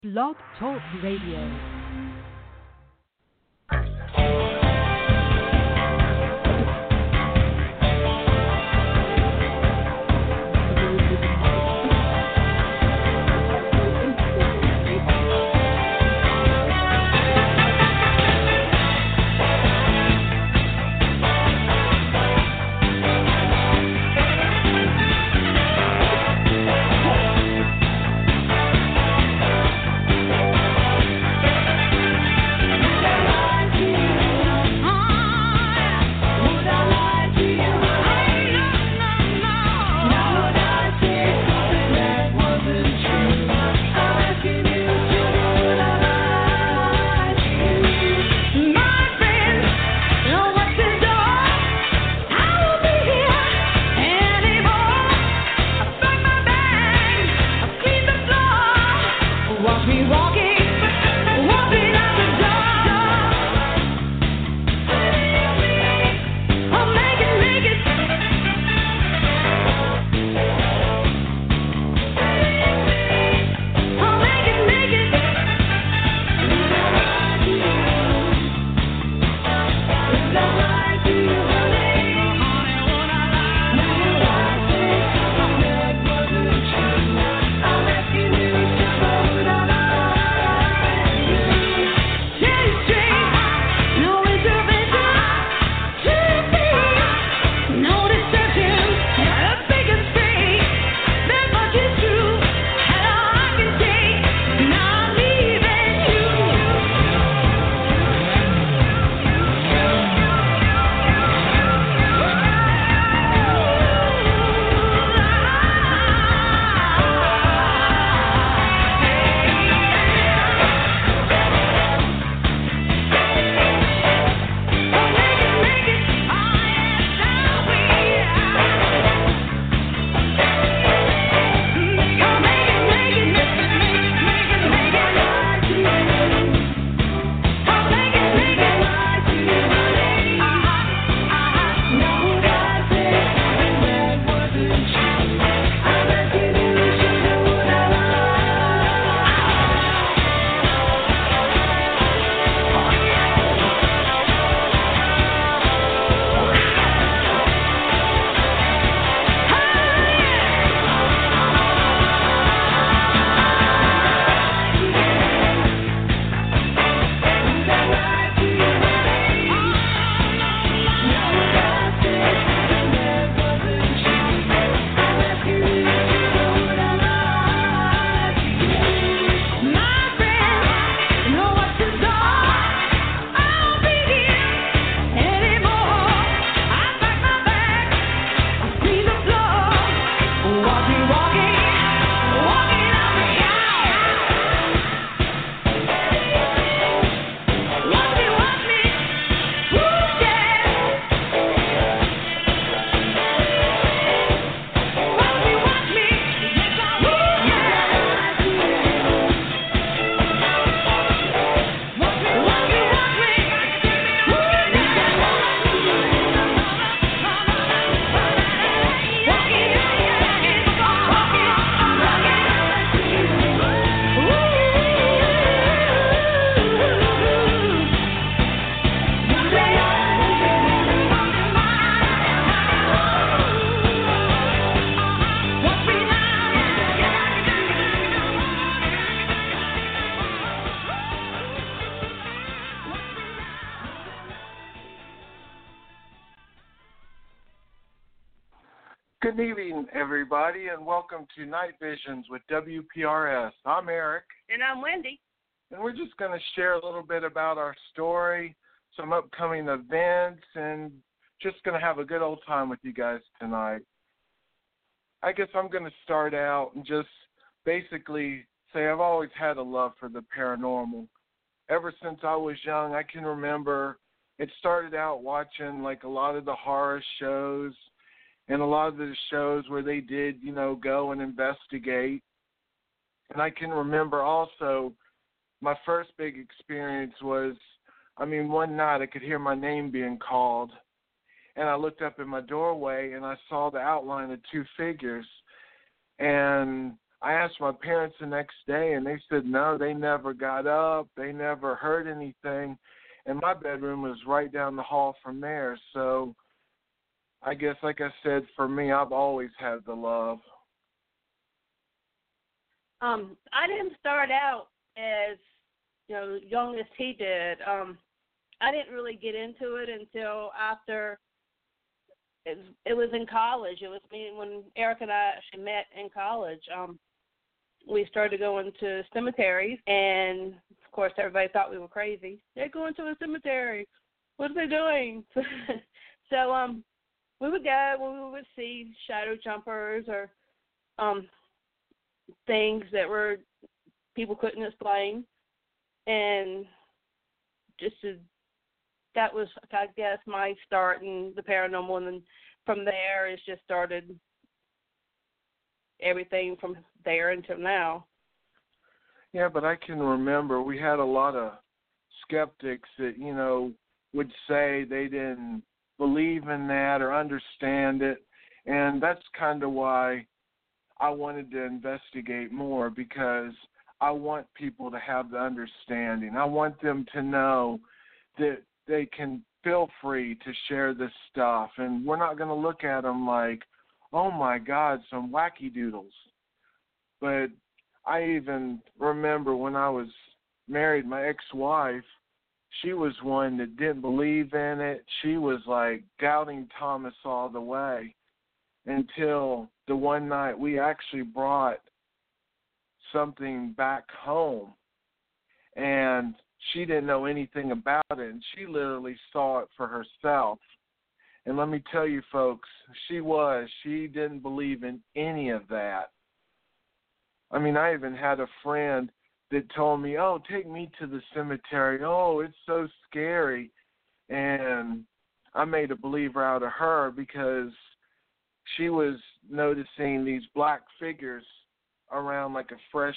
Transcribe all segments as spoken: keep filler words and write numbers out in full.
Blog Talk Radio. Good evening, everybody, and welcome to Night Visions with W P R S. I'm Eric. And I'm Wendy. And we're just going to share a little bit about our story, some upcoming events, and just going to have a good old time with you guys tonight. I guess I'm going to start out and just basically say I've always had a love for the paranormal. Ever since I was young, I can remember it started out watching like a lot of the horror shows and a lot of the shows where they did, you know, go and investigate. And I can remember also my first big experience was, I mean, one night I could hear my name being called. And I looked up in my doorway and I saw the outline of two figures. And I asked my parents the next day, and they said no, they never got up, they never heard anything, and my bedroom was right down the hall from theirs. So I guess, like I said, for me, I've always had the love. Um, I didn't start out as, you know, young as he did. Um, I didn't really get into it until after it, it was in college. It was me when Eric and I actually met in college. Um, we started going to cemeteries, and of course, everybody thought we were crazy. They're going to a cemetery. What are they doing? so um, we would go when we would see shadow jumpers or um, things that were people couldn't explain, and just to, that was, I guess, my start in the paranormal, and then from there it's just started everything from there until now. Yeah, but I can remember we had a lot of skeptics that, you know, would say they didn't believe in that or understand it, and that's kind of why I wanted to investigate more, because I want people to have the understanding. I want them to know that they can feel free to share this stuff, and we're not going to look at them like, oh my God, some wacky doodles. But I even remember when I was married, my ex-wife, she was one that didn't believe in it. She was like doubting Thomas all the way, until the one night we actually brought something back home, and she didn't know anything about it, and she literally saw it for herself. And let me tell you, folks, she was. She didn't believe in any of that. I mean, I even had a friend that told me, oh, take me to the cemetery. Oh, it's so scary. And I made a believer out of her, because she was noticing these black figures around like a fresh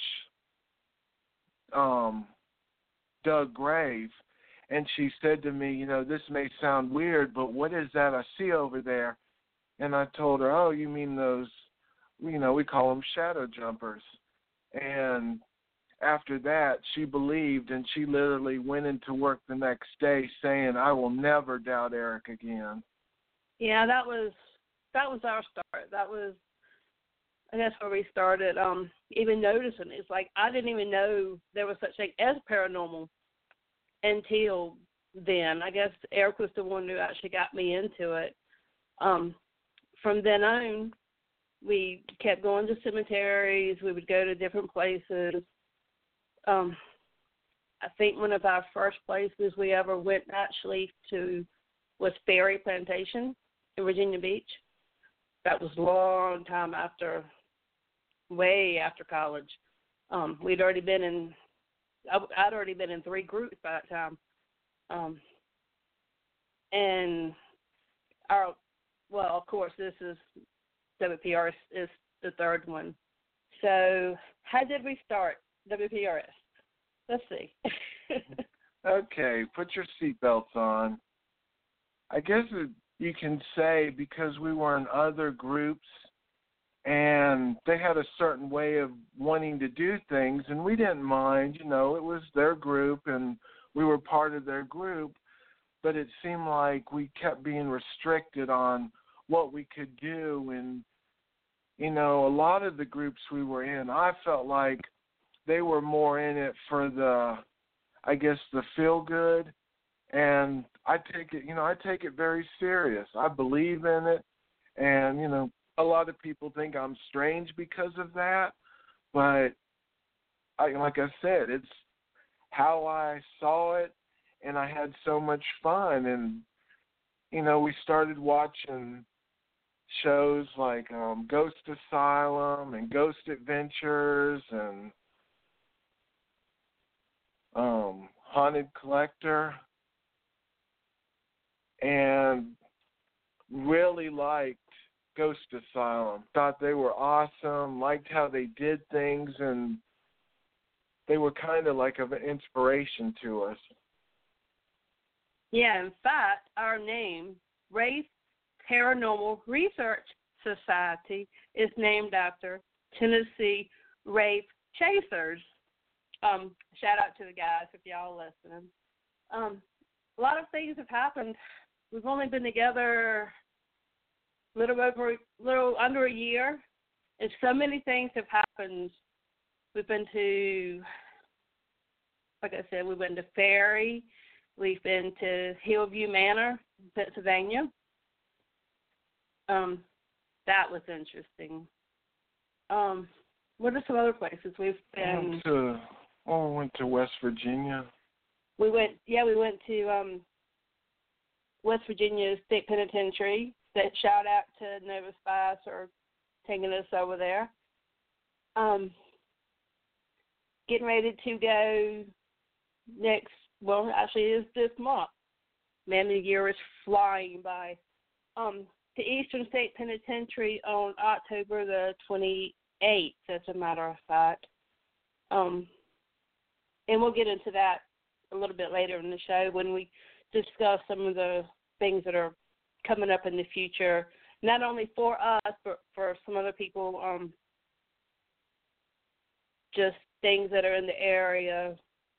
um, dug grave. And she said to me, you know, this may sound weird, but what is that I see over there? And I told her, oh, you mean those, you know, we call them shadow jumpers. And after that, she believed, and she literally went into work the next day saying, I will never doubt Eric again. Yeah, that was that was our start. That was, I guess, where we started um, even noticing. It's like I didn't even know there was such thing as paranormal until then. I guess Eric was the one who actually got me into it. Um, from then on, we kept going to cemeteries. We would go to different places. Um, I think one of our first places we ever went actually to was Ferry Plantation in Virginia Beach. That was a long time after, way after college. Um, we'd already been in, I'd already been in three groups by that time. Um, and our, well, of course, this is, W P R S is the third one. So how did we start W P R S? Let's see. Okay, put your seatbelts on. I guess it, you can say because we were in other groups and they had a certain way of wanting to do things, and we didn't mind. You know, it was their group and we were part of their group, but it seemed like we kept being restricted on what we could do. And, you know, a lot of the groups we were in, I felt like they were more in it for the, I guess, the feel good. And I take it, you know, I take it very serious. I believe in it. And, you know, a lot of people think I'm strange because of that. But I, like I said, it's how I saw it, and I had so much fun. And, you know, we started watching shows like um, Ghost Asylum and Ghost Adventures and um, Haunted Collector, and really liked Ghost Asylum. Thought they were awesome, liked how they did things, and they were kind of like of an inspiration to us. Yeah, in fact, our name, Race Paranormal Research Society, is named after Tennessee Rape Chasers. Um, shout out to the guys if y'all listening. Um, a lot of things have happened. We've only been together a little over, little under a year, and so many things have happened. We've been to, like I said, we've been to Ferry. We've been to Hillview Manor, Pennsylvania. Um, that was interesting. Um, what are some other places we've been? I went to, oh, we went to West Virginia. We went, yeah, we went to um, West Virginia State Penitentiary. That shout out to Nova Spice for taking us over there. Um, getting ready to go next. Well, actually, it is this month. Man, the year is flying by. Um, to Eastern State Penitentiary on October the twenty-eighth, as a matter of fact. Um, and we'll get into that a little bit later in the show when we discuss some of the things that are coming up in the future, not only for us, but for some other people, um, just things that are in the area.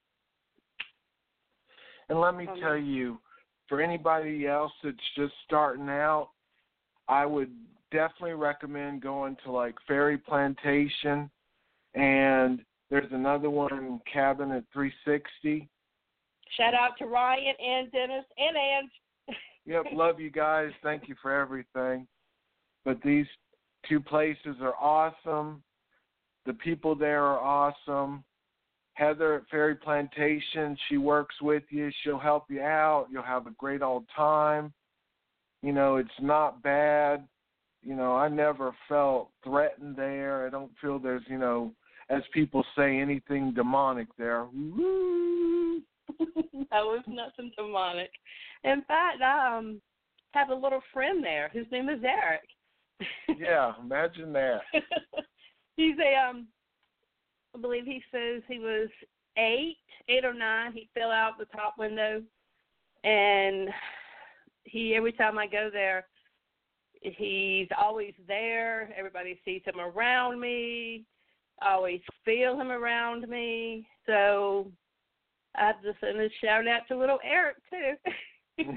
And let me um, tell you, for anybody else that's just starting out, I would definitely recommend going to like Ferry Plantation, and there's another one, Cabin at three sixty. Shout out to Ryan and Dennis and Ange. Yep, love you guys. Thank you for everything. But these two places are awesome. The people there are awesome. Heather at Ferry Plantation, she works with you. She'll help you out. You'll have a great old time. You know, it's not bad. You know, I never felt threatened there. I don't feel there's, you know, as people say, anything demonic there. Woo! That was nothing demonic. In fact, I um, have a little friend there whose name is Eric. Yeah, imagine that. He's a, um, I believe he says he was eight, eight or nine. He fell out the top window, and he every time I go there, he's always there. Everybody sees him around me. I always feel him around me. So I have to send a shout out to little Eric too.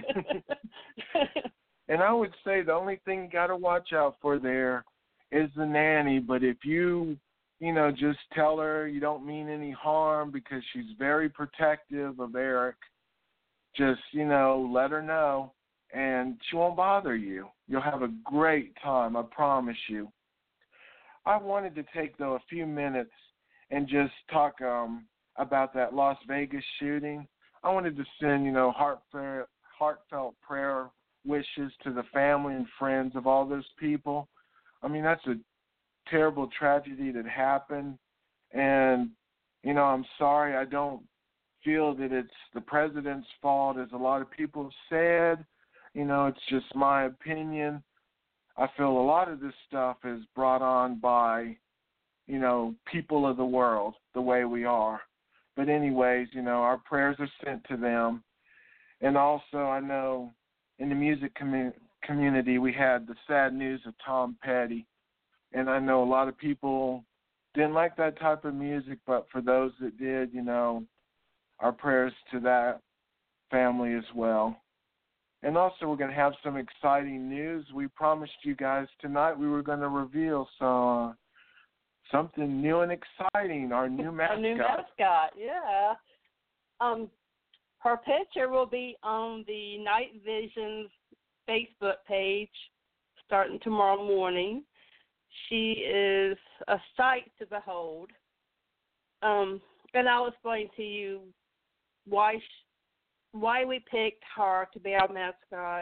And I would say the only thing you got to watch out for there is the nanny. But if you, you know, just tell her you don't mean any harm because she's very protective of Eric, just, you know, let her know, and she won't bother you. You'll have a great time, I promise you. I wanted to take, though, a few minutes and just talk um, about that Las Vegas shooting. I wanted to send, you know, heartfelt, heartfelt prayer wishes to the family and friends of all those people. I mean, that's a terrible tragedy that happened, and, you know, I'm sorry. I don't feel that it's the president's fault, as a lot of people have said. You know, it's just my opinion. I feel a lot of this stuff is brought on by, you know, people of the world, the way we are. But anyways, you know, our prayers are sent to them. And also, I know in the music commu- community, we had the sad news of Tom Petty. And I know a lot of people didn't like that type of music, but for those that did, you know, our prayers to that family as well. And also, we're going to have some exciting news. We promised you guys tonight we were going to reveal some, uh, something new and exciting, our new mascot. Our new mascot, yeah. Um, her picture will be on the Night Visions Facebook page starting tomorrow morning. She is a sight to behold. Um, and I'll explain to you why she, why we picked her to be our mascot.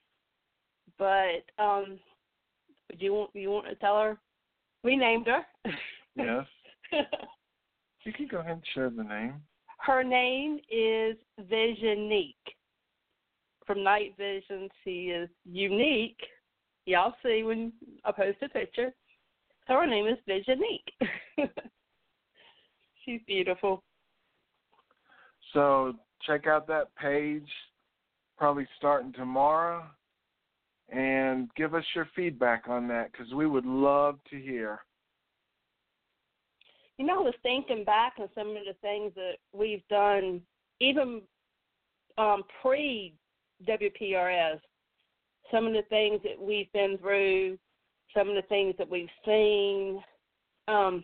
But um, do you want you want to tell her? We named her. Yes. You can go ahead and share the name. Her name is Visionique. From Night Vision, she is unique. Y'all see when I post a picture. So her name is Visionique. She's beautiful. So check out that page, probably starting tomorrow, and give us your feedback on that because we would love to hear. You know, I was thinking back on some of the things that we've done, even um, pre-W P R S, some of the things that we've been through, some of the things that we've seen. Um,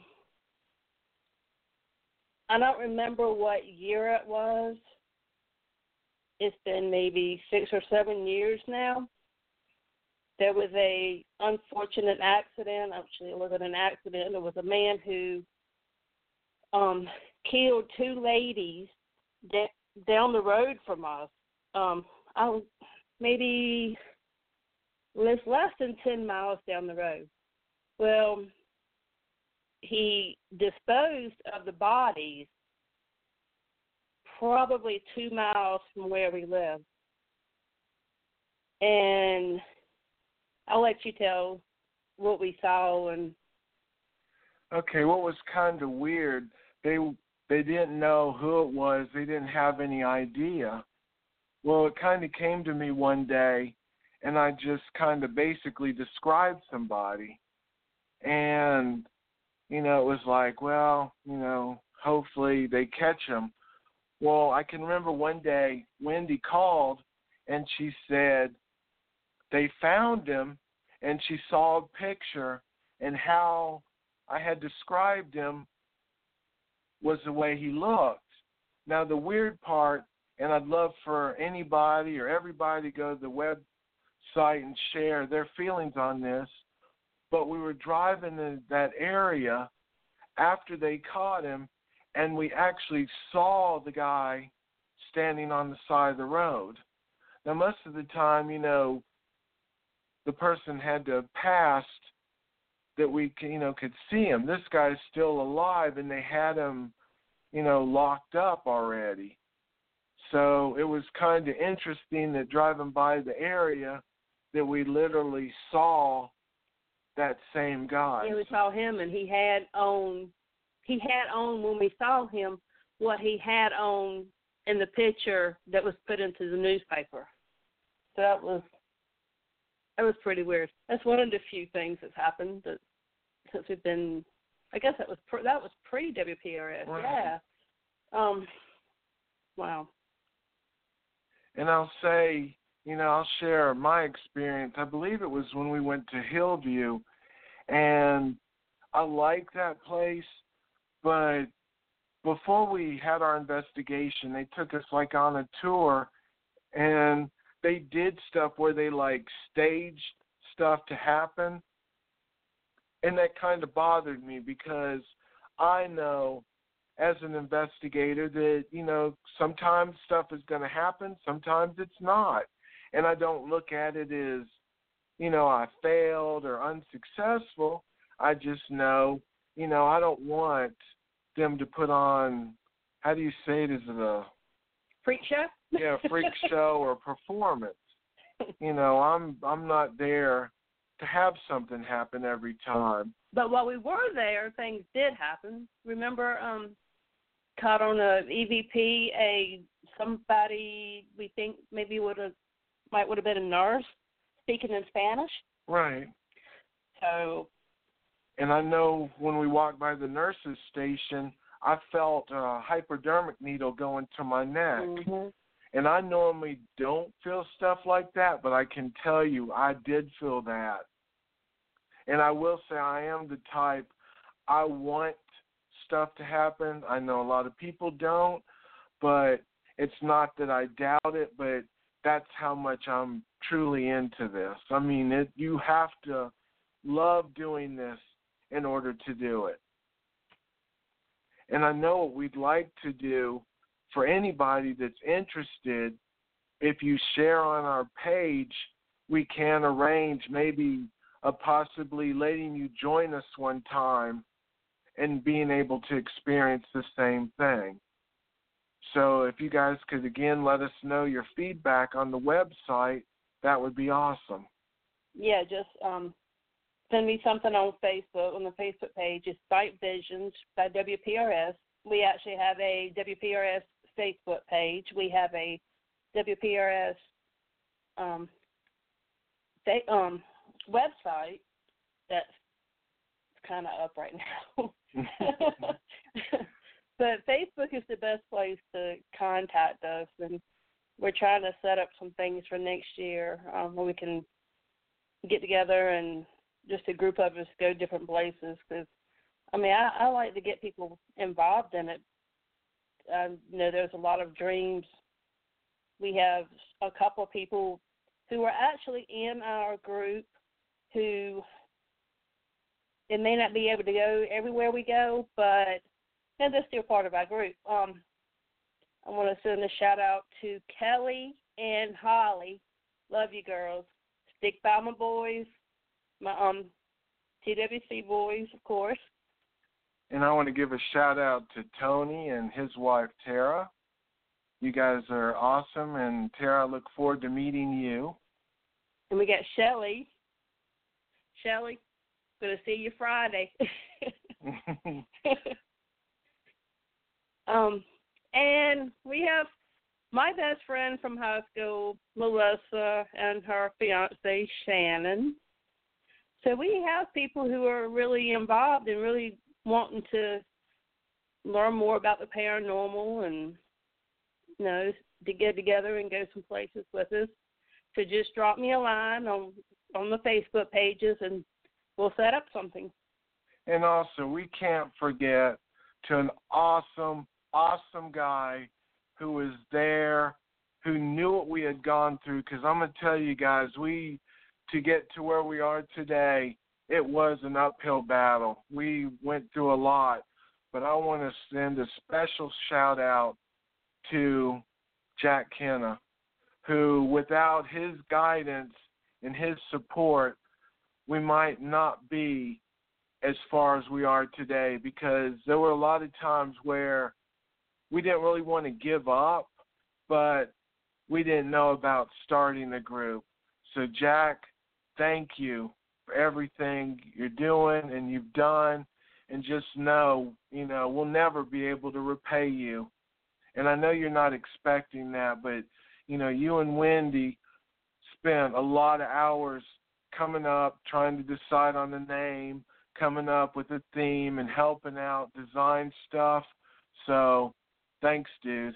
I don't remember what year it was. It's been maybe six or seven years now. There was a unfortunate accident. Actually, it wasn't an accident. It was a man who um, killed two ladies de- down the road from us. Um, I was maybe less less than ten miles down the road. Well, he disposed of the bodies probably two miles from where we live. And I'll let you tell what we saw. And okay, what was kind of weird, they they didn't know who it was. They didn't have any idea. Well, it kind of came to me one day, and I just kind of basically described somebody. And, you know, it was like, well, you know, hopefully they catch him. Well, I can remember one day Wendy called, and she said they found him, and she saw a picture, and how I had described him was the way he looked. Now, the weird part, and I'd love for anybody or everybody to go to the website and share their feelings on this, but we were driving in that area after they caught him, and we actually saw the guy standing on the side of the road. Now, most of the time, you know, the person had to have passed that we, you know, could see him. This guy's still alive, and they had him, you know, locked up already. So it was kind of interesting that driving by the area that we literally saw that same guy. yeah, we saw him, and he had on, he had on when we saw him what he had on in the picture that was put into the newspaper. So that was that was pretty weird. That's one of the few things that's happened that since we've been. I guess that was pre, that was pre W P R S. Right. Yeah. Um. Wow. And I'll say, you know, I'll share my experience. I believe it was when we went to Hillview, and I like that place, but before we had our investigation, they took us like on a tour, and they did stuff where they like staged stuff to happen, and that kind of bothered me because I know as an investigator that, you know, sometimes stuff is going to happen, sometimes it's not. And I don't look at it as, you know, I failed or unsuccessful. I just know, you know, I don't want them to put on, how do you say it, is it a Freak show? yeah, freak show or performance. You know, I'm I'm not there to have something happen every time. But while we were there, things did happen. Remember, um, caught on a E V P, a somebody we think maybe would have might would have been a nurse speaking in Spanish. Right. So. And I know when we walked by the nurse's station, I felt a hypodermic needle go into my neck. Mm-hmm. And I normally don't feel stuff like that, but I can tell you I did feel that. And I will say I am the type, I want stuff to happen. I know a lot of people don't, but it's not that I doubt it, but that's how much I'm truly into this. I mean, it, you have to love doing this in order to do it. And I know what we'd like to do for anybody that's interested. If you share on our page, we can arrange maybe a possibly letting you join us one time and being able to experience the same thing. So if you guys could, again, let us know your feedback on the website, that would be awesome. Yeah, just um, send me something on Facebook, on the Facebook page. It's Sight Visions by W P R S. We actually have a W P R S Facebook page. We have a W P R S um, fa- um, website that's kind of up right now. But Facebook is the best place to contact us, and we're trying to set up some things for next year um, where we can get together and just a group of us go different places. Because I mean, I, I like to get people involved in it. Um, you know, there's a lot of dreams. We have a couple of people who are actually in our group who it may not be able to go everywhere we go, but and they're still part of our group. Um, I want to send a shout-out to Kelly and Holly. Love you, girls. Stick by my boys, my um T W C boys, of course. And I want to give a shout-out to Tony and his wife, Tara. You guys are awesome, and Tara, I look forward to meeting you. And we got Shelly. Shelly, going to see you Friday. Um, and we have my best friend from high school, Melissa, and her fiance, Shannon. So we have people who are really involved and really wanting to learn more about the paranormal and, you know, to get together and go some places with us. So just drop me a line on, on the Facebook pages and we'll set up something. And also, we can't forget to an awesome, awesome guy who was there, who knew what we had gone through, because I'm going to tell you guys, we, to get to where we are today, it was an uphill battle. We went through a lot, but I want to send a special shout out to Jack Kenna, who without his guidance and his support, we might not be as far as we are today, because there were a lot of times where we didn't really want to give up, but we didn't know about starting a group. So, Jack, thank you for everything you're doing and you've done, and just know, you know, we'll never be able to repay you. And I know you're not expecting that, but, you know, you and Wendy spent a lot of hours coming up, trying to decide on the name, coming up with a theme, and helping out design stuff. So, thanks, dude.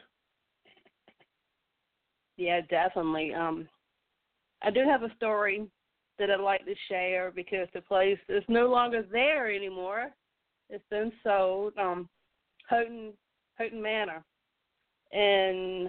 Yeah, definitely. Um, I do have a story that I'd like to share because the place is no longer there anymore. It's been sold. Um, Houghton, Houghton Manor. And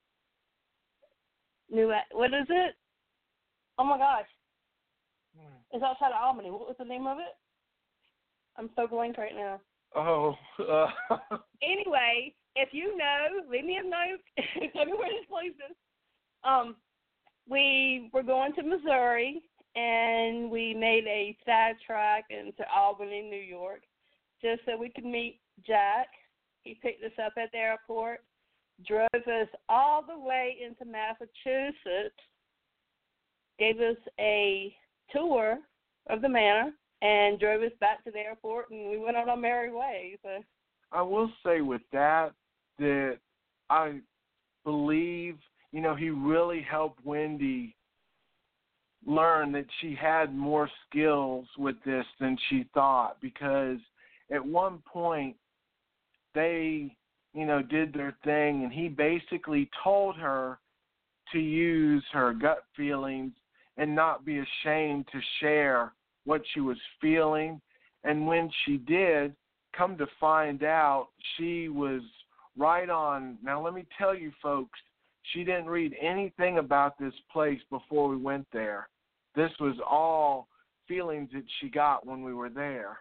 New, what is it? Oh my gosh. It's outside of Albany. What was the name of it? I'm so blank right now. Oh. Uh. Anyway, if you know, leave me a note. Tell me where this place is. Um, we were going to Missouri, and we made a sidetrack into Albany, New York, just so we could meet Jack. He picked us up at the airport, drove us all the way into Massachusetts, gave us a tour of the manor, and drove us back to the airport, and we went on our merry way. So. I will say with that, that I believe, you know, he really helped Wendy learn that she had more skills with this than she thought, because at one point they, you know, did their thing, and he basically told her to use her gut feelings and not be ashamed to share what she was feeling. And when she did, come to find out, she was right on. Now, let me tell you, folks, she didn't read anything about this place before we went there. This was all feelings that she got when we were there.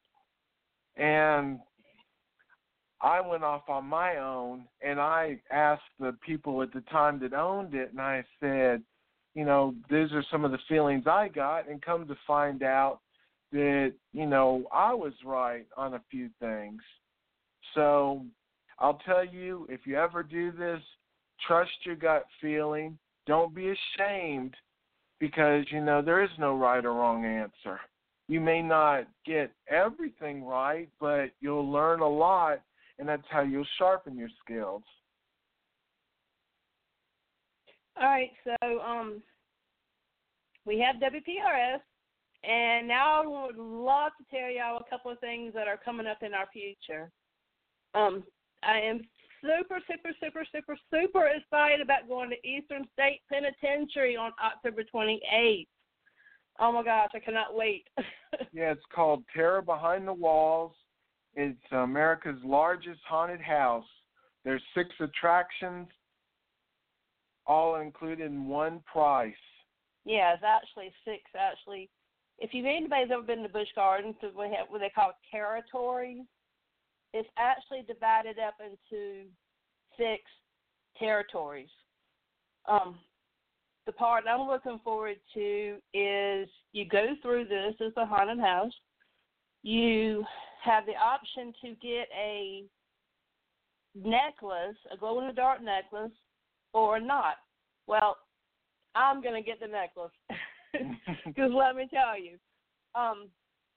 And I went off on my own, and I asked the people at the time that owned it, and I said, you know, these are some of the feelings I got, and come to find out that, you know, I was right on a few things. So I'll tell you, if you ever do this, trust your gut feeling. Don't be ashamed, because, you know, there is no right or wrong answer. You may not get everything right, but you'll learn a lot, and that's how you'll sharpen your skills. All right, so um, we have W P R S, And now I would love to tell y'all a couple of things that are coming up in our future. Um, I am super, super, super, super, super excited about going to Eastern State Penitentiary on October twenty-eighth. Oh, my gosh, I cannot wait. Yeah, it's called Terror Behind the Walls. It's America's largest haunted house. There's six attractions, all included in one price. Yeah, it's actually six, actually. If you've anybody's ever been to Busch Gardens, we have what they call territories. It's actually divided up into six territories. Um, the part I'm looking forward to is you go through this as a haunted house. You have the option to get a necklace, a glow-in-the-dark necklace, or not. Well, I'm going to get the necklace. Because let me tell you, um,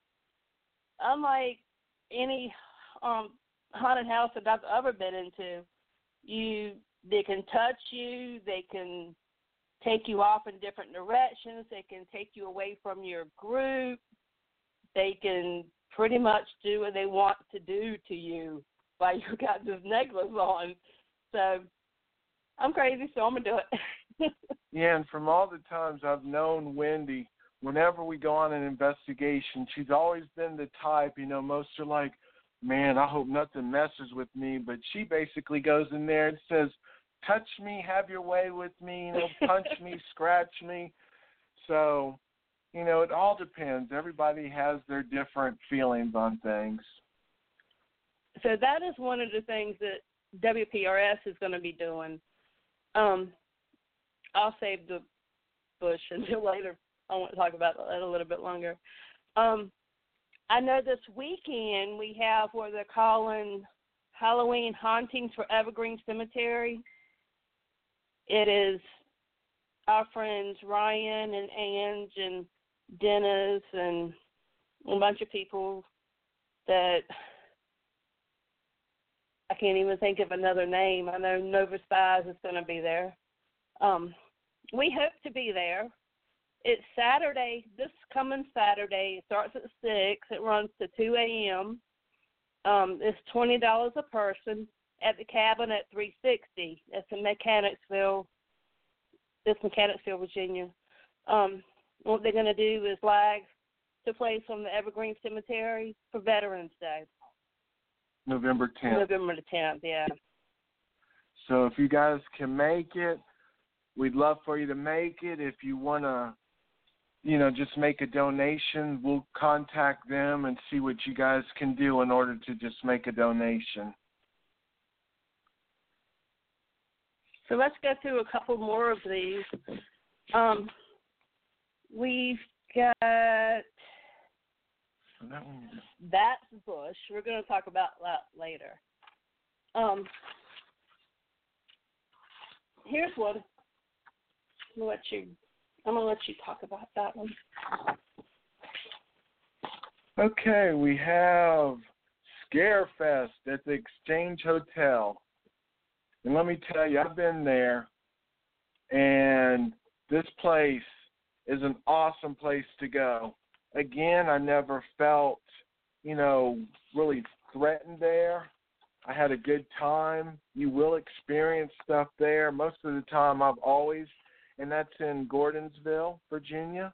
unlike any um, haunted house that I've ever been into, you they can touch you, they can take you off in different directions, they can take you away from your group, they can pretty much do what they want to do to you while you got this necklace on. So I'm crazy, so I'm going to do it. Yeah, and from all the times I've known Wendy, whenever we go on an investigation, she's always been the type, you know, most are like, man, I hope nothing messes with me. But she basically goes in there and says, touch me, have your way with me, you know, punch me, scratch me. So, you know, it all depends. Everybody has their different feelings on things. So that is one of the things that W P R S is going to be doing. Um, I'll save the bush until later. I want to talk about that a little bit longer. Um, I know this weekend we have what they're calling Halloween Hauntings for Evergreen Cemetery. It is our friends Ryan and Ange and Dennis and a bunch of people that I can't even think of another name. I know Nova Spies is going to be there. Um, we hope to be there. It's Saturday, this coming Saturday. It starts at six. It runs to two a.m. Um, it's twenty dollars a person at the cabin at three sixty. That's in Mechanicsville. It's Mechanicsville, Virginia. Um, what they're going to do is flag to place from the Evergreen Cemetery for Veterans Day. November tenth. November the tenth, yeah. So if you guys can make it, we'd love for you to make it. If you want to, you know, just make a donation, we'll contact them and see what you guys can do in order to just make a donation. So let's go through a couple more of these. Um, we've got that one. That's Bush. We're going to talk about that later. Um, here's one. I'm gonna let you. I'm gonna let you talk about that one. Okay, we have Scarefest at the Exchange Hotel, and let me tell you, I've been there, and this place is an awesome place to go. Again, I never felt, you know, really threatened there. I had a good time. You will experience stuff there. Most of the time, I've always. And that's in Gordonsville, Virginia.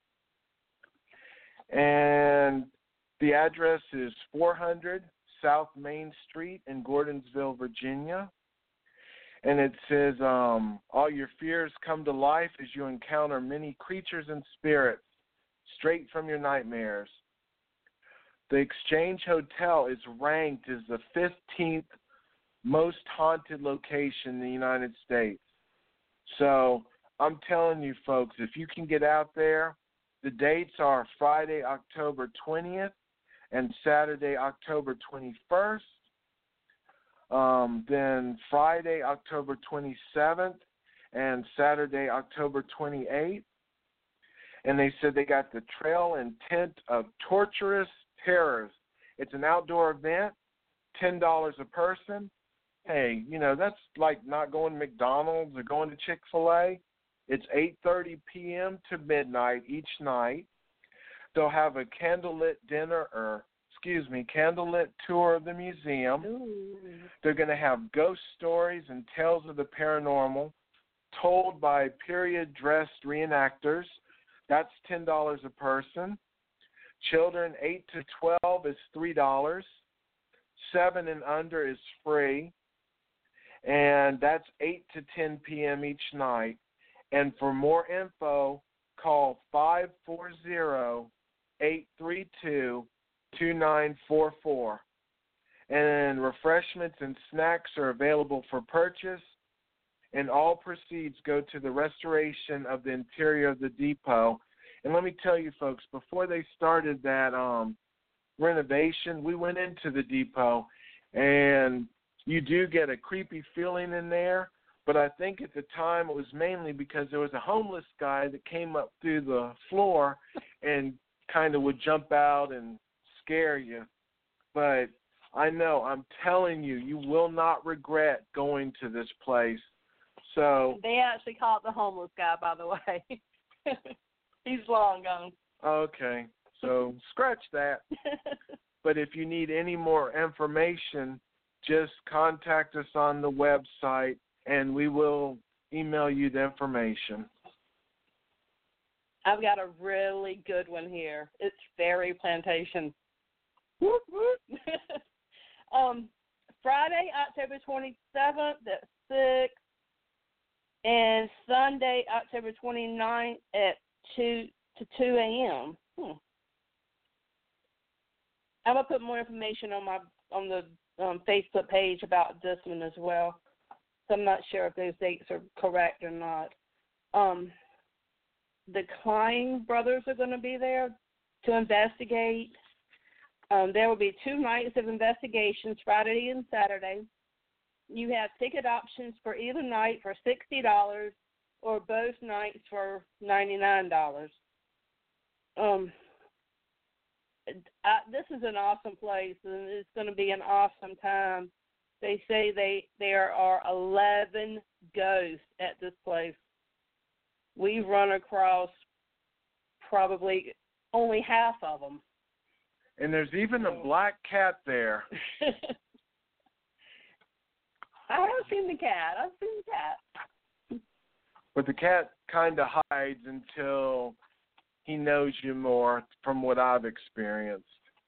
And the address is four hundred South Main Street in Gordonsville, Virginia. And it says, um, all your fears come to life as you encounter many creatures and spirits straight from your nightmares. The Exchange Hotel is ranked as the fifteenth most haunted location in the United States. So I'm telling you, folks, if you can get out there, the dates are Friday, October twentieth and Saturday, October twenty-first. Um, then Friday, October twenty-seventh and Saturday, October twenty-eighth. And they said they got the Trail and Tent of Torturous Terrors. It's an outdoor event, ten dollars a person. Hey, you know, that's like not going to McDonald's or going to Chick-fil-A. It's eight thirty p.m. to midnight each night. They'll have a candlelit dinner, or excuse me, candlelit tour of the museum. Ooh. They're going to have ghost stories and tales of the paranormal told by period-dressed reenactors. That's ten dollars a person. Children eight to twelve is three dollars. seven and under is free. And that's eight to ten p.m. each night. And for more info, call five four zero, eight three two, two nine four four. And refreshments and snacks are available for purchase. And all proceeds go to the restoration of the interior of the depot. And let me tell you, folks, before they started that um, renovation, we went into the depot, and you do get a creepy feeling in there. But I think at the time it was mainly because there was a homeless guy that came up through the floor and kind of would jump out and scare you. But I know, I'm telling you, you will not regret going to this place. So they actually call it the homeless guy, by the way. He's long gone. Okay, so scratch that. But if you need any more information, just contact us on the website, and we will email you the information. I've got a really good one here. It's Fairy Plantation. Whoop, whoop. um, Friday, October twenty-seventh at six, and Sunday, October twenty-ninth at two to two a.m. Hmm. I'm gonna put more information on my on the um, Facebook page about this one as well. So I'm not sure if those dates are correct or not. Um, the Klein brothers are going to be there to investigate. Um, there will be two nights of investigations, Friday and Saturday. You have ticket options for either night for sixty dollars or both nights for ninety-nine dollars. Um, I, this is an awesome place, and it's going to be an awesome time. They say they there are eleven ghosts at this place. We've run across probably only half of them. And there's even a black cat there. I haven't seen the cat. I've seen the cat. But the cat kind of hides until he knows you more, from what I've experienced.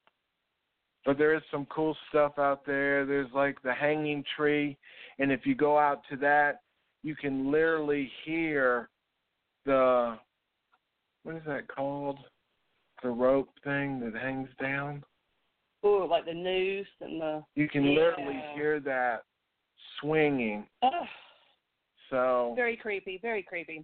But there is some cool stuff out there. There's like the hanging tree, and if you go out to that, you can literally hear the, what is that called? The rope thing that hangs down. Ooh, like the noose and the... You can yeah. literally hear that swinging. Oh, so very creepy, very creepy.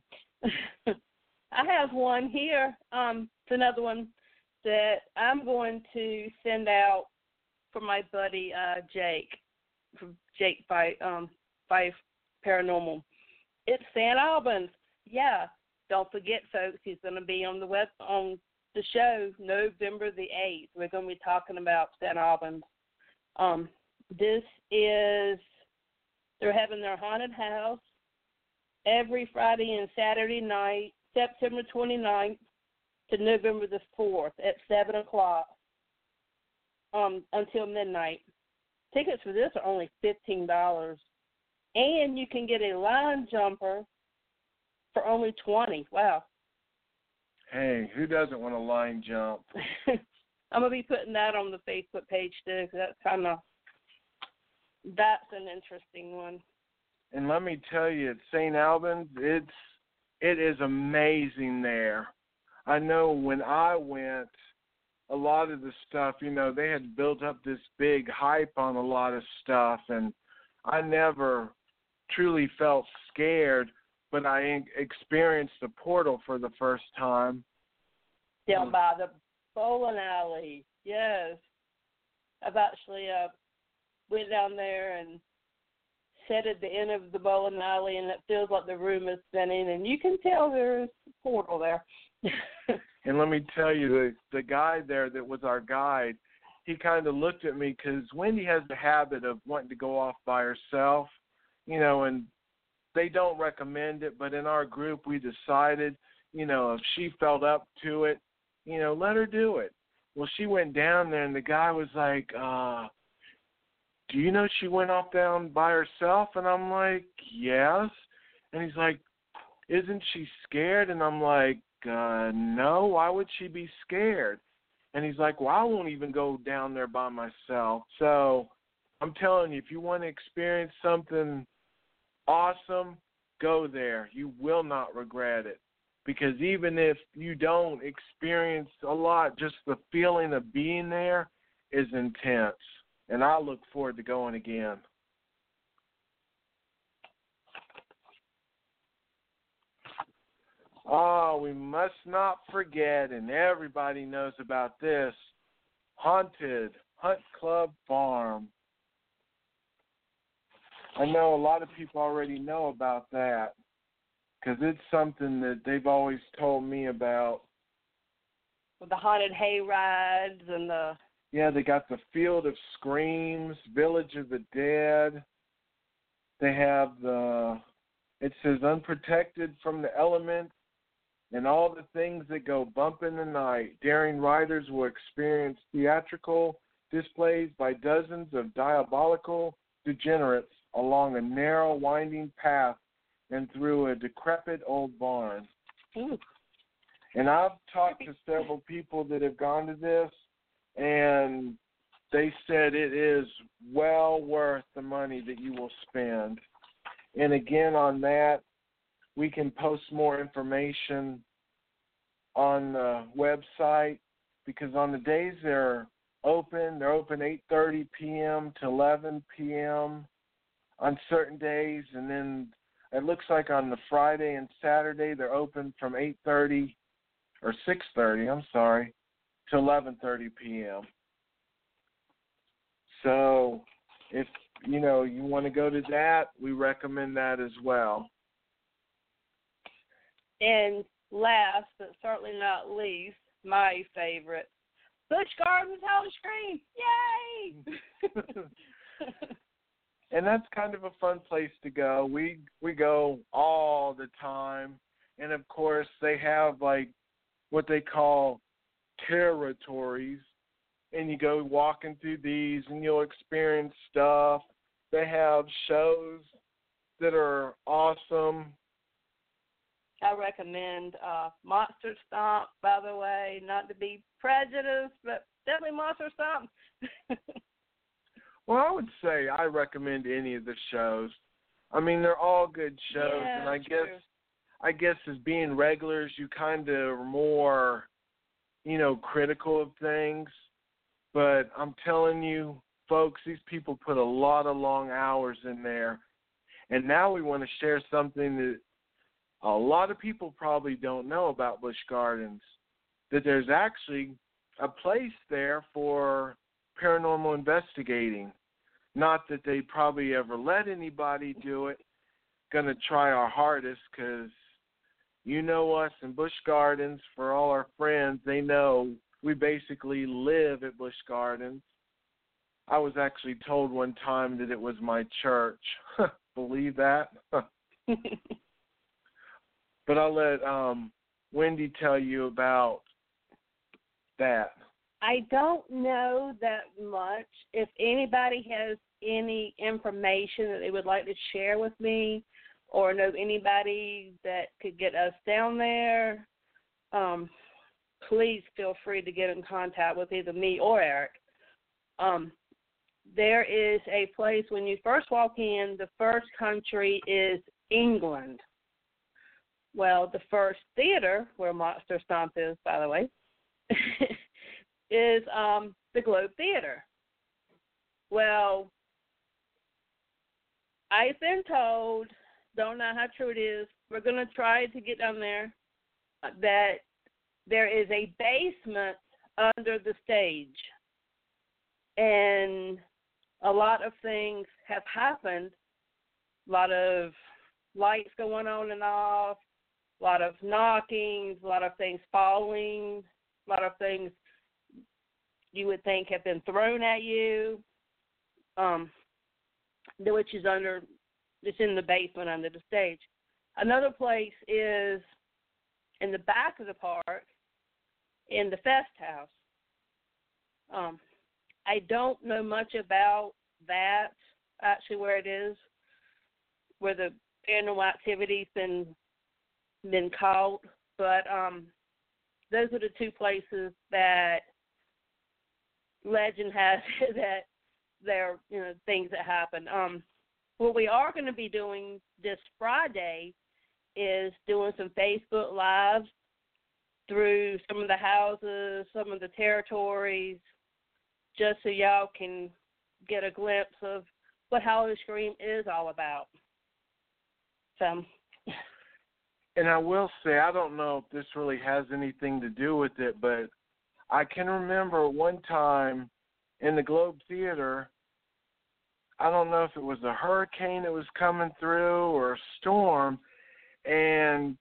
I have one here. Um, it's another one that I'm going to send out for my buddy uh, Jake, from Jake Fife, um, Fife Paranormal. It's Saint Albans. Yeah, don't forget, folks. He's going to be on the web on the show November the eighth. We're going to be talking about Saint Albans. Um, this is they're having their haunted house every Friday and Saturday night, September twenty-ninth to November the fourth at seven o'clock um, until midnight. Tickets for this are only fifteen dollars. And you can get a line jumper for only twenty dollars. Wow. Hey, who doesn't want a line jump? I'm going to be putting that on the Facebook page, too, because that's kind of, that's an interesting one. And let me tell you, at Saint Albans, it's, it is amazing there. I know when I went, a lot of the stuff, you know, they had built up this big hype on a lot of stuff, and I never truly felt scared, but I experienced the portal for the first time. Down by the bowling alley, yes. I've actually uh, went down there and sat at the end of the bowling alley, and it feels like the room is spinning, and you can tell there's a portal there. And let me tell you, the, the guy there that was our guide, he kind of looked at me because Wendy has the habit of wanting to go off by herself, you know, and they don't recommend it, but in our group we decided, you know, if she felt up to it, You know, let her do it. Well, she went down there, and the guy was like, uh, do you know she went off down by herself? And I'm like, yes. And he's like, isn't she scared? And I'm like, uh, no, why would she be scared? And he's like, well, I won't even go down there by myself. So I'm telling you, if you want to experience something awesome, go there. You will not regret it. Because even if you don't experience a lot, just the feeling of being there is intense. And I look forward to going again. Oh, we must not forget, and everybody knows about this, Haunted Hunt Club Farm. I know a lot of people already know about that because it's something that they've always told me about. With the haunted hay rides and the... Yeah, they got the Field of Screams, Village of the Dead. They have the, it says, unprotected from the elements and all the things that go bump in the night. Daring riders will experience theatrical displays by dozens of diabolical degenerates along a narrow, winding path and through a decrepit old barn. Ooh. And I've talked to several people that have gone to this, and they said it is well worth the money that you will spend. And again, on that, we can post more information on the website because on the days they're open, they're open eight thirty p.m. to eleven p.m. on certain days, and then it looks like on the Friday and Saturday they're open from eight thirty or six thirty, I'm sorry, to eleven thirty p.m. So if, you know, you want to go to that, we recommend that as well. And last, but certainly not least, my favorite, Busch Gardens Hall of Scream. Yay! And that's kind of a fun place to go. We we go all the time. And, of course, they have, like, what they call territories. And you go walking through these, and you'll experience stuff. They have shows that are awesome. I recommend uh, Monster Stomp, by the way, not to be prejudiced, but definitely Monster Stomp. Well, I would say I recommend any of the shows. I mean, they're all good shows, yeah, and I true. guess, I guess as being regulars, you kind of are more, you know, critical of things. But I'm telling you, folks, these people put a lot of long hours in there, and now we want to share something that a lot of people probably don't know about Busch Gardens, that there's actually a place there for paranormal investigating. Not that they probably ever let anybody do it. Going to try our hardest because you know us in Busch Gardens, for all our friends, they know we basically live at Busch Gardens. I was actually told one time that it was my church. Believe that? But I'll let um, Wendy tell you about that. I don't know that much. If anybody has any information that they would like to share with me or know anybody that could get us down there, um, please feel free to get in contact with either me or Eric. Um, there is a place when you first walk in, the first country is England. Well, the first theater, where Monster Stomp is, by the way, is um, the Globe Theater. Well, I've been told, don't know how true it is, we're going to try to get down there, that there is a basement under the stage. And a lot of things have happened, a lot of lights going on and off, a lot of knockings, a lot of things falling, a lot of things you would think have been thrown at you, um, which is under, it's in the basement under the stage. Another place is in the back of the park, in the Fest House. Um, I don't know much about that, actually, where it is, where the paranormal activity's been been caught, but um, those are the two places that legend has that there are, you know, things that happen. Um, what we are going to be doing this Friday is doing some Facebook Lives through some of the houses, some of the territories, just so y'all can get a glimpse of what Halloween Scream is all about. So, and I will say, I don't know if this really has anything to do with it, but I can remember one time in the Globe Theater, I don't know if it was a hurricane that was coming through or a storm, and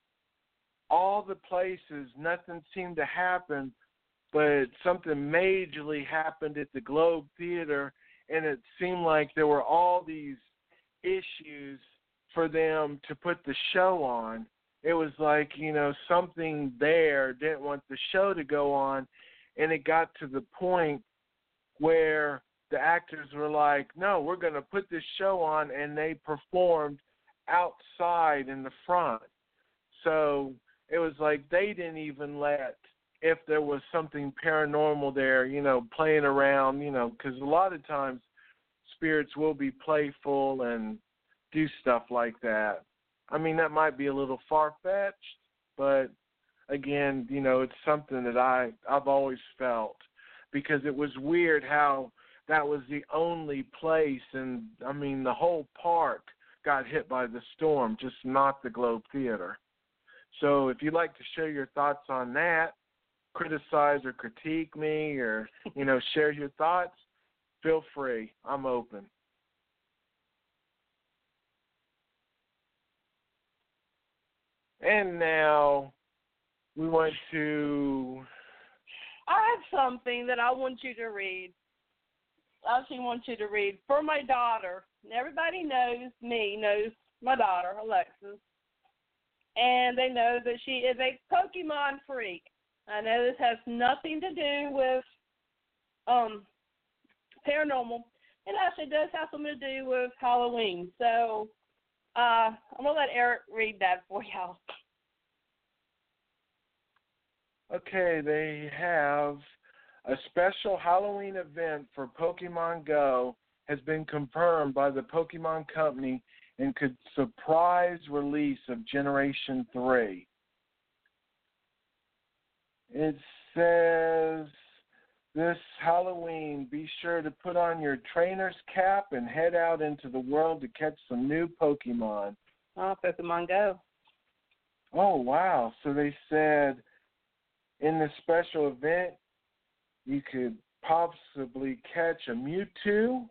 all the places, nothing seemed to happen, but something majorly happened at the Globe Theater, and it seemed like there were all these issues for them to put the show on. It was like, you know, something there didn't want the show to go on, and it got to the point where the actors were like, no, we're going to put this show on, and they performed outside in the front. So it was like they didn't even let, if there was something paranormal there, you know, playing around, you know, because a lot of times spirits will be playful and do stuff like that. I mean, that might be a little far-fetched, but again, you know, it's something that I, I've always felt, because it was weird how that was the only place, and I mean, the whole park got hit by the storm, just not the Globe Theater. So if you'd like to share your thoughts on that, criticize or critique me, or, you know, share your thoughts, feel free. I'm open. And now we want to... I have something that I want you to read. I actually want you to read for my daughter. Everybody knows me, knows my daughter, Alexis. And they know that she is a Pokemon freak. I know this has nothing to do with um, paranormal. It actually does have something to do with Halloween. So uh, I'm going to let Eric read that for y'all. Okay, they have a special Halloween event for Pokemon Go has been confirmed by the Pokemon Company and could surprise release of Generation three. It says, this Halloween, be sure to put on your trainer's cap and head out into the world to catch some new Pokemon. Oh, Pokemon Go. Oh, wow. So they said in this special event, you could possibly catch a Mewtwo.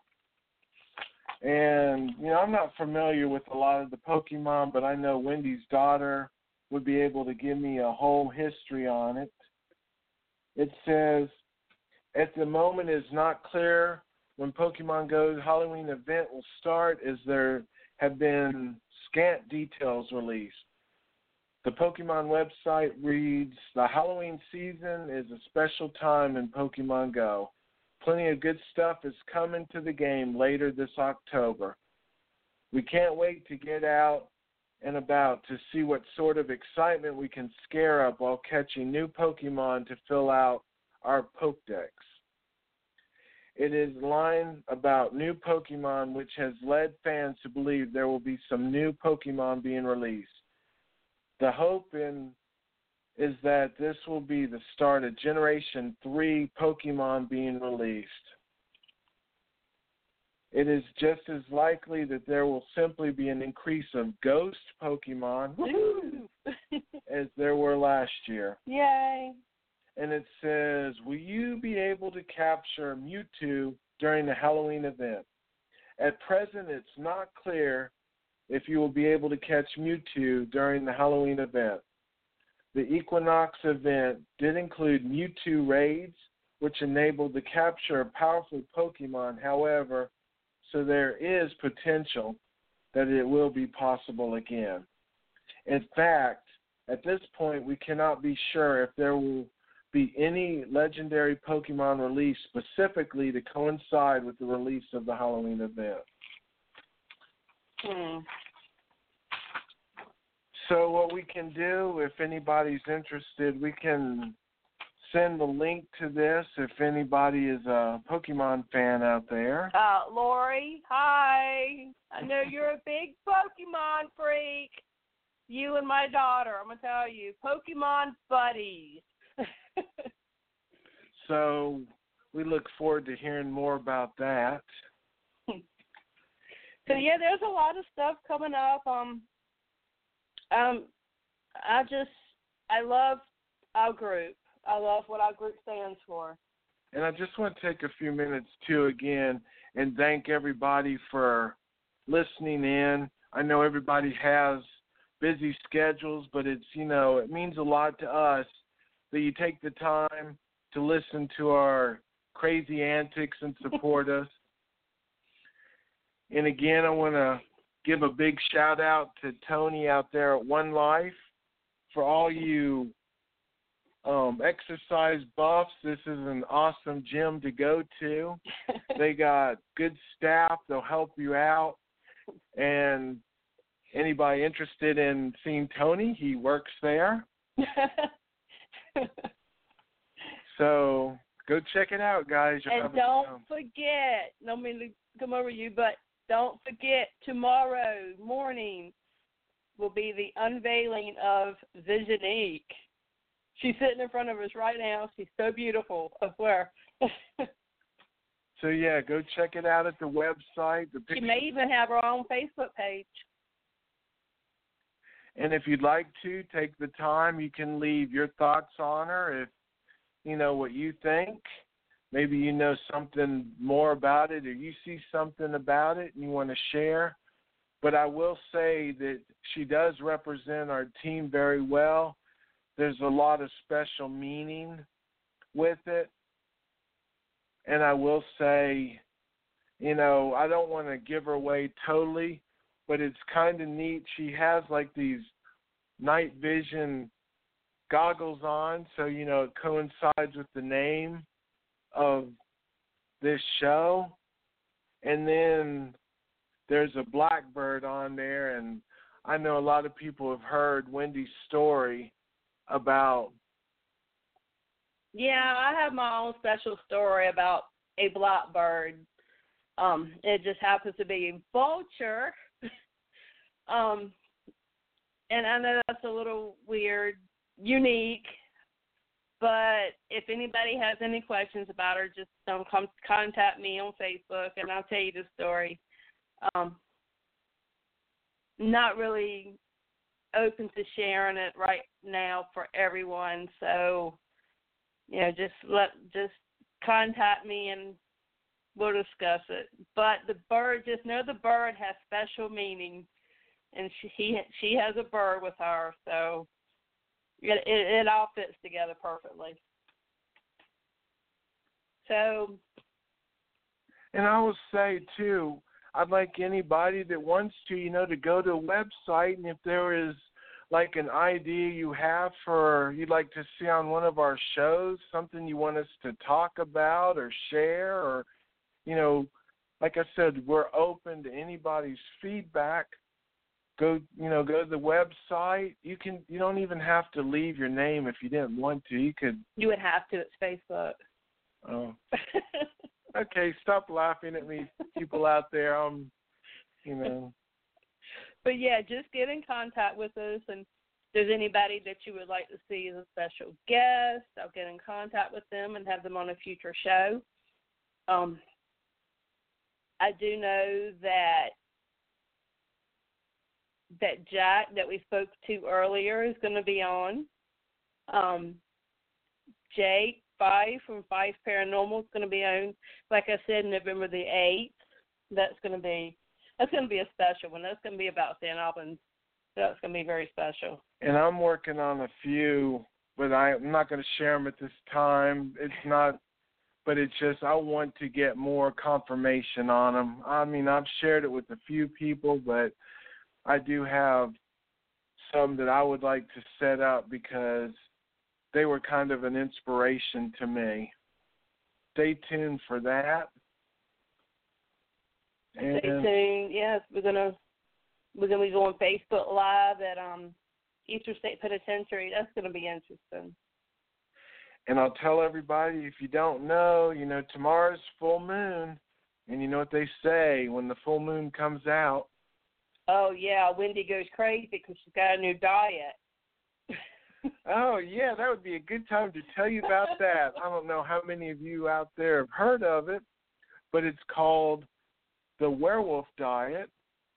And, you know, I'm not familiar with a lot of the Pokemon, but I know Wendy's daughter would be able to give me a whole history on it. It says, at the moment it is not clear when Pokemon Go's Halloween event will start, as there have been scant details released. The Pokemon website reads, the Halloween season is a special time in Pokemon Go. Plenty of good stuff is coming to the game later this October. We can't wait to get out and about to see what sort of excitement we can scare up while catching new Pokemon to fill out our Pokedex. It is line about new Pokemon which has led fans to believe there will be some new Pokemon being released. The hope in is that this will be the start of Generation three Pokemon being released. It is just as likely that there will simply be an increase of ghost Pokemon as there were last year. Yay. And it says, will you be able to capture Mewtwo during the Halloween event? At present, it's not clear if you will be able to catch Mewtwo during the Halloween event. The Equinox event did include Mewtwo raids, which enabled the capture of powerful Pokemon. However, so there is potential that it will be possible again. In fact, at this point, we cannot be sure if there will be any legendary Pokemon released specifically to coincide with the release of the Halloween event. Hmm. So what we can do, if anybody's interested, we can send the link to this if anybody is a Pokemon fan out there. Uh, Lori, hi. I know you're a big Pokemon freak. You and my daughter, I'm going to tell you, Pokemon buddies. So we look forward to hearing more about that. So, yeah, there's a lot of stuff coming up. Um, um, I just, I love our group. I love what our group stands for. And I just want to take a few minutes, too, again, and thank everybody for listening in. I know everybody has busy schedules, but it's, you know, it means a lot to us that you take the time to listen to our crazy antics and support us. And again, I want to give a big shout out to Tony out there at One Life. For all you um, exercise buffs, this is an awesome gym to go to. They got good staff. They'll help you out. And anybody interested in seeing Tony, he works there. So go check it out, guys. You'll and don't forget, no mean to come over you, but don't forget, tomorrow morning will be the unveiling of Visionique. She's sitting in front of us right now. She's so beautiful, I swear. So, yeah, go check it out at the website. The she may even have her own Facebook page. And if you'd like to, take the time. You can leave your thoughts on her if you know what you think. Maybe you know something more about it or you see something about it and you want to share. But I will say that she does represent our team very well. There's a lot of special meaning with it. And I will say, you know, I don't want to give her away totally, but it's kind of neat. She has like these night vision goggles on, so, you know, it coincides with the name of this show. And then there's a blackbird on there, and I know a lot of people have heard Wendy's story about. Yeah, I have my own special story about a blackbird. Um, it just happens to be a vulture. um, and I know that's a little weird, unique, but if anybody has any questions about her, just um, come contact me on Facebook, and I'll tell you the story. Um, not really open to sharing it right now for everyone, so you know, just let just contact me and we'll discuss it. But the bird, just know the bird has special meaning, and she he, she has a bird with her, so it, it it all fits together perfectly. So, and I will say too, I'd like anybody that wants to, you know, to go to a website, and if there is like an idea you have for you'd like to see on one of our shows, something you want us to talk about or share, or, you know, like I said, we're open to anybody's feedback. Go, you know, go to the website. You can, you don't even have to leave your name if you didn't want to. You could. You would have to. It's Facebook. Oh. Okay, stop laughing at me, people out there. Um, you know. But, yeah, just get in contact with us, and if there's anybody that you would like to see as a special guest, I'll get in contact with them and have them on a future show. Um, I do know that that Jack that we spoke to earlier is going to be on. Um, Jake Fife from Fife Paranormal is going to be on, like I said, November the eighth. That's going to be That's going to be a special one. That's going to be about Saint Albans. That's going to be very special. And I'm working on a few, but I, I'm not going to share them at this time. It's not, but it's just I want to get more confirmation on them. I mean, I've shared it with a few people, but I do have some that I would like to set up because they were kind of an inspiration to me. Stay tuned for that. And Stay tuned. Yes, we're gonna we're gonna be going Facebook Live at um Eastern State Penitentiary. That's gonna be interesting. And I'll tell everybody, if you don't know, you know, tomorrow's full moon, and you know what they say when the full moon comes out. Oh yeah, Wendy goes crazy because she's got a new diet. Oh, yeah, that would be a good time to tell you about that. I don't know how many of you out there have heard of it, but it's called the werewolf diet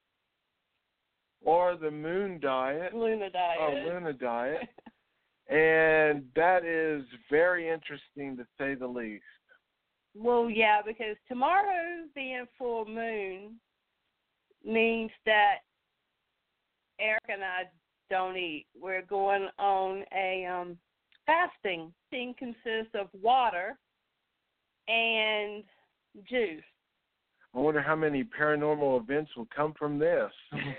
or the moon diet. Luna diet. Oh, Luna diet. And that is very interesting to say the least. Well, yeah, because tomorrow being full moon means that Eric and I don't eat. We're going on a um, fasting. Fasting consists of water and juice. I wonder how many paranormal events will come from this.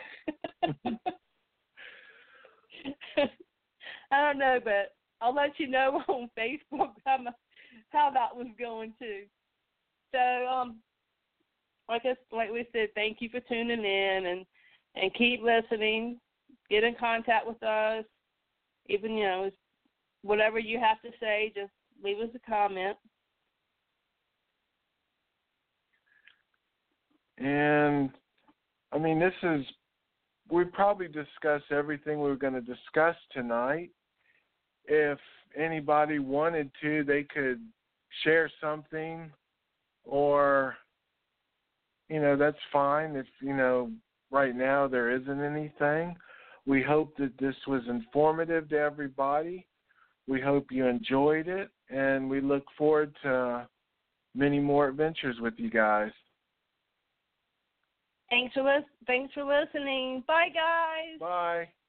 I don't know, but I'll let you know on Facebook how, how that was going too. So, um, like I, like we said, thank you for tuning in and, and keep listening. Get in contact with us. Even, you know, whatever you have to say, just leave us a comment. And, I mean, this is, we probably discussed everything we were going to discuss tonight. If anybody wanted to, they could share something or, you know, that's fine. If, you know, right now there isn't anything. We hope that this was informative to everybody. We hope you enjoyed it, and we look forward to many more adventures with you guys. Thanks for, lis- thanks for listening. Bye, guys. Bye.